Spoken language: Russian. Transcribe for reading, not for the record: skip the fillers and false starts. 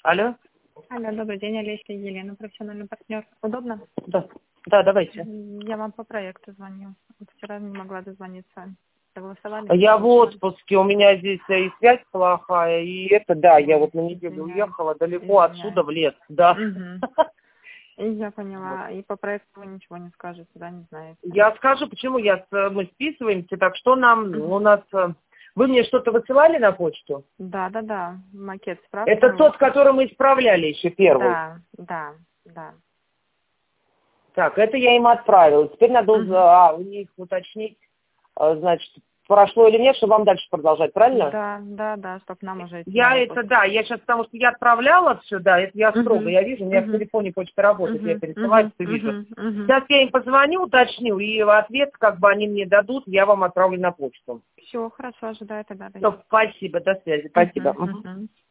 Алло? Алло, добрый день, Олеся и Елена, профессиональный партнер. Удобно? Да. Да, давайте. Я вам по проекту звоню. Вот вчера не могла дозвониться. Согласовали? Я в отпуске, у меня здесь и связь плохая, и это, да, я вот на неделю Извиняюсь. уехала далеко отсюда в лес, да. И я поняла. И по проекту вы ничего не скажете, да, не знаете? Я скажу, почему мы списываемся, так что нам, у нас... Вы мне что-то высылали на почту? Да. Макет справки. Это тот, который мы исправляли еще первый. Да. Так, это я им отправила. Теперь надо у них уточнить, значит, прошло или нет, чтобы вам дальше продолжать, правильно? Да, чтобы нам уже... Я сейчас, потому что я отправляла все, да, это я строго, я вижу, у меня в телефоне почта работает, я пересылаю, это вижу. Сейчас я им позвоню, уточню, и в ответ, как бы они мне дадут, я вам отправлю на почту. Все, хорошо, ожидаю тогда. Спасибо, до связи, спасибо.